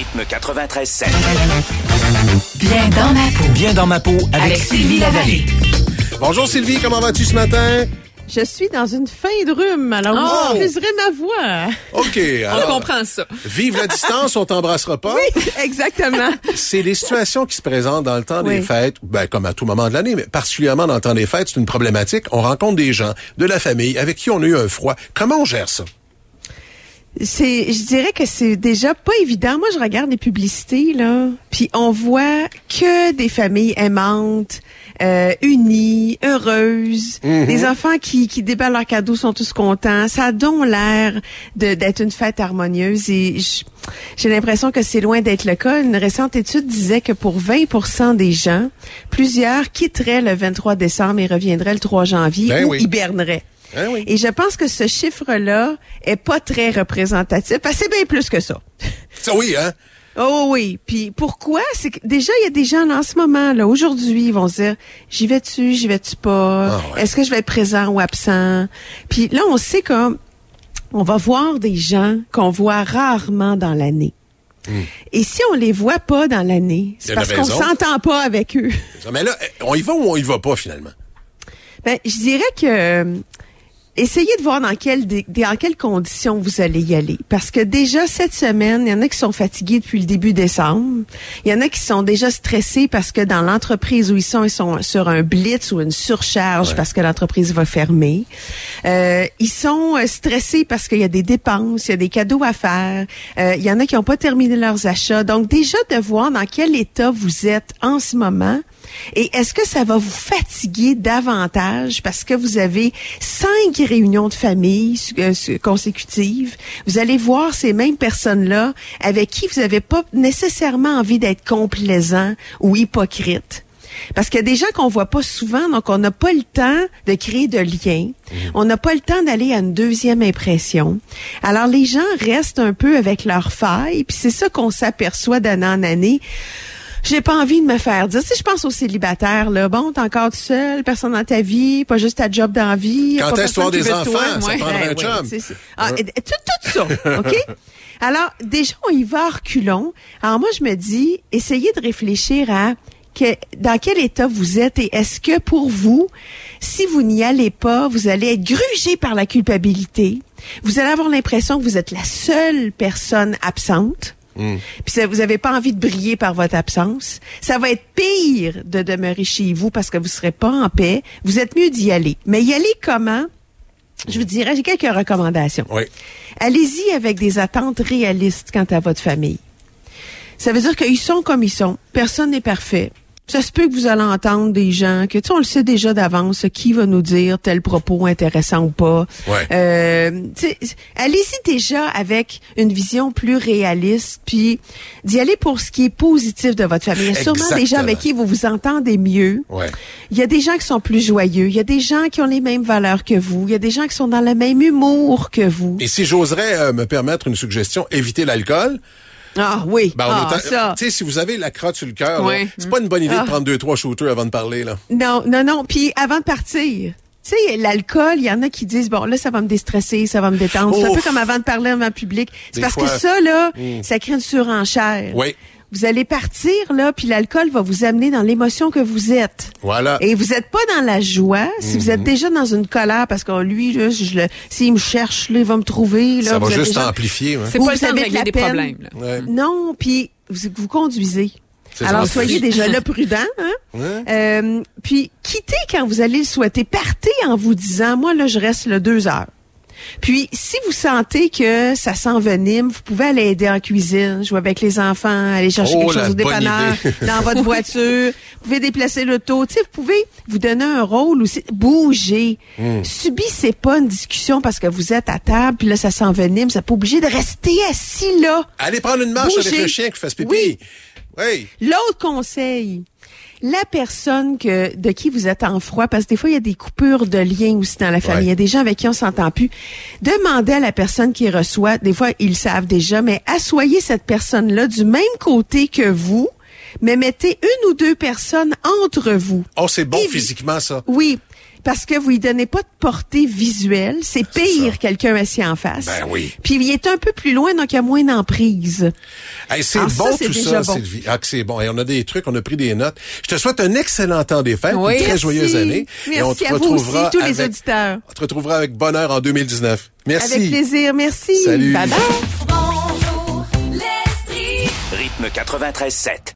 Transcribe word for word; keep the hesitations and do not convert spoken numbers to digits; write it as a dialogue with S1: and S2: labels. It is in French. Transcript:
S1: Rythme quatre-vingt-treize sept.
S2: Bien dans ma peau.
S3: Bien dans ma peau avec,
S2: Avec Sylvie Lavallée.
S4: Bonjour Sylvie, comment vas-tu ce matin?
S5: Je suis dans une fin de rhume, alors
S4: Oh!
S5: vous excuserez ma voix.
S4: OK. Alors,
S5: On comprend ça.
S4: Vive la distance, on t'embrassera pas.
S5: Oui, exactement.
S4: C'est les situations qui se présentent dans le temps
S5: Oui.
S4: des fêtes, ben, comme à tout moment de l'année, mais particulièrement dans le temps des fêtes, c'est une problématique. On rencontre des gens, de la famille, avec qui on a eu un froid. Comment on gère ça?
S5: C'est, je dirais que c'est déjà pas évident. Moi, je regarde les publicités, là, puis on voit que des familles aimantes, euh, unies, heureuses.
S4: Mm-hmm.
S5: Les enfants qui, qui déballent leurs cadeaux sont tous contents. Ça a donc l'air de, d'être une fête harmonieuse et je- j'ai l'impression que c'est loin d'être le cas. Une récente étude disait que pour vingt pour cent des gens, plusieurs quitteraient le vingt-trois décembre et reviendraient le trois janvier
S4: Ben
S5: ou
S4: oui.
S5: hiberneraient.
S4: Hein, oui.
S5: Et je pense que ce chiffre-là est pas très représentatif. Parce que c'est bien plus que ça.
S4: Ça oui, hein?
S5: Oh oui. Puis pourquoi? C'est que déjà, il y a des gens là, en ce moment, là, aujourd'hui, ils vont se dire, j'y vais-tu, j'y vais-tu pas?
S4: Ah ouais.
S5: Est-ce que je vais être présent ou absent? Puis là, on sait qu'on on va voir des gens qu'on voit rarement dans l'année. Et si on les voit pas dans l'année,
S4: Il y
S5: c'est
S4: a
S5: parce
S4: une
S5: qu'on
S4: raison.
S5: s'entend pas avec eux.
S4: Mais là, on y va ou on y va pas finalement?
S5: Ben, je dirais que euh, essayez de voir dans quelles des- dans quelles conditions vous allez y aller. Parce que déjà, cette semaine, il y en a qui sont fatigués depuis le début décembre. Il y en a qui sont déjà stressés parce que dans l'entreprise où ils sont, ils sont sur un blitz ou une surcharge
S4: Ouais.
S5: parce que l'entreprise va fermer. Euh, ils sont euh, stressés parce qu'il y a des dépenses, il y a des cadeaux à faire. Euh, il y en a qui n'ont pas terminé leurs achats. Donc déjà, de voir dans quel état vous êtes en ce moment. Et est-ce que ça va vous fatiguer davantage parce que vous avez cinq réunions de famille euh, consécutives? Vous allez voir ces mêmes personnes-là avec qui vous n'avez pas nécessairement envie d'être complaisant ou hypocrite. Parce qu'il y a des gens qu'on voit pas souvent, donc on n'a pas le temps de créer de liens. On n'a pas le temps d'aller à une deuxième impression. Alors les gens restent un peu avec leurs failles, puis c'est ça qu'on s'aperçoit d'année en année. J'ai pas envie de me faire dire. Si je pense aux célibataires, là, bon, t'es encore tout seul, personne dans ta vie, pas juste ta job dans la vie.
S4: Quand
S5: pas
S4: est-ce que tu vas
S5: personne
S4: avoir
S5: qui
S4: des
S5: veut de
S4: enfants?
S5: toi.
S4: Ça prendrait un
S5: ouais,
S4: job.
S5: c'est- c'est- ah,
S4: Ouais.
S5: et- et tout, tout ça, OK? Alors, déjà, on y va à reculons. Alors, moi, je me dis, essayez de réfléchir à que, dans quel état vous êtes et est-ce que pour vous, si vous n'y allez pas, vous allez être grugé par la culpabilité. Vous allez avoir l'impression que vous êtes la seule personne absente. Puis ça, vous n'avez pas envie de briller par votre absence. Ça va être pire de demeurer chez vous parce que vous serez pas en paix. Vous êtes mieux d'y aller. Mais y aller comment? Je vous dirais, j'ai quelques recommandations.
S4: Oui.
S5: Allez-y avec des attentes réalistes quant à votre famille. Ça veut dire qu'ils sont comme ils sont. Personne n'est parfait. Ça se peut que vous allez entendre des gens que, tu sais, on le sait déjà d'avance, qui va nous dire tel propos intéressant ou pas.
S4: Ouais.
S5: Euh, tu sais, allez-y déjà avec une vision plus réaliste, puis d'y aller pour ce qui est positif de votre famille. Il y a sûrement des gens avec qui vous vous entendez mieux.
S4: Ouais.
S5: Il y a des gens qui sont plus joyeux. Il y a des gens qui ont les mêmes valeurs que vous. Il y a des gens qui sont dans le même humour que vous.
S4: Et si j'oserais euh, me permettre une suggestion, éviter l'alcool.
S5: Ah oui,
S4: Ben, on
S5: ah,
S4: autant-
S5: ça.
S4: Tu sais, si vous avez la crotte sur le cœur, là,
S5: Ouais.
S4: c'est pas une bonne idée
S5: Ah.
S4: de prendre deux, trois shooters avant de parler, là.
S5: Non, non, non. Puis avant de partir, tu sais, l'alcool, il y en a qui disent, bon, là, ça va me déstresser, ça va me détendre. C'est un
S4: Ouf.
S5: peu comme avant de parler en public. C'est
S4: Des
S5: parce
S4: fois.
S5: que ça, là, ça crée une surenchère.
S4: Oui.
S5: Vous allez partir, là, puis l'alcool va vous amener dans l'émotion que vous êtes.
S4: Voilà.
S5: Et vous n'êtes pas dans la joie. Si vous êtes déjà dans une colère, parce que lui, là, je le, s'il me cherche, là, il va me trouver. Là,
S4: Ça
S5: vous
S4: va
S5: êtes
S4: juste
S5: déjà-
S4: amplifier. Hein.
S6: C'est
S5: Ou
S6: pas le
S5: vous
S6: temps de
S5: avez de
S6: régler
S5: la
S6: des
S5: peine.
S6: problèmes. Là.
S4: Ouais.
S5: Non, puis vous, vous conduisez.
S4: C'est
S5: Alors,
S4: gentil.
S5: soyez déjà là prudent. Hein?
S4: Ouais.
S5: Euh, puis, quittez quand vous allez le souhaiter. Partez en vous disant, moi, là, je reste là deux heures. Puis, si vous sentez que ça s'envenime, vous pouvez aller aider en cuisine, jouer avec les enfants, aller chercher
S4: Oh,
S5: quelque
S4: la
S5: chose au
S4: bonne
S5: dépanneur,
S4: idée.
S5: dans votre voiture. Vous pouvez déplacer l'auto. Tu sais, vous pouvez vous donner un rôle aussi. Bouger.
S4: Hmm.
S5: Subissez pas une discussion parce que vous êtes à table, puis là, ça s'envenime. Vous n'êtes pas obligé de rester assis là.
S4: Allez prendre une marche
S5: Bougez.
S4: avec le chien qui fasse pipi.
S5: Oui.
S4: Oui.
S5: L'autre conseil, la personne que de qui vous êtes en froid, parce que des fois, il y a des coupures de liens aussi dans la famille.
S4: Ouais.
S5: Il y a des gens avec qui on s'entend plus. Demandez à la personne qui reçoit, des fois, ils le savent déjà, mais assoyez cette personne-là du même côté que vous, mais mettez une ou deux personnes entre vous.
S4: Oh, c'est bon
S5: Évi-
S4: physiquement, ça.
S5: Oui. parce que vous lui donnez pas de portée visuelle. C'est pire
S4: ça.
S5: quelqu'un assis en face.
S4: Ben oui.
S5: Puis il est un peu plus loin, donc il y a moins d'emprise.
S4: Hey, c'est
S5: Alors,
S4: bon
S5: ça, c'est
S4: tout
S5: déjà
S4: ça,
S5: bon.
S4: Sylvie. Ah, que c'est bon. Et on a des trucs, on a pris des notes. Je te souhaite un excellent temps des fêtes,
S5: Oui,
S4: une très
S5: merci.
S4: joyeuse année.
S5: Merci
S4: et on te
S5: à vous
S4: retrouvera
S5: aussi, tous
S4: avec,
S5: les auditeurs.
S4: On te retrouvera avec bonheur en deux mille dix-neuf. Merci.
S5: Avec plaisir, merci.
S4: Salut.
S5: Bye bye.
S2: Bonjour, l'Estrie.
S1: Rythme quatre-vingt-treize sept.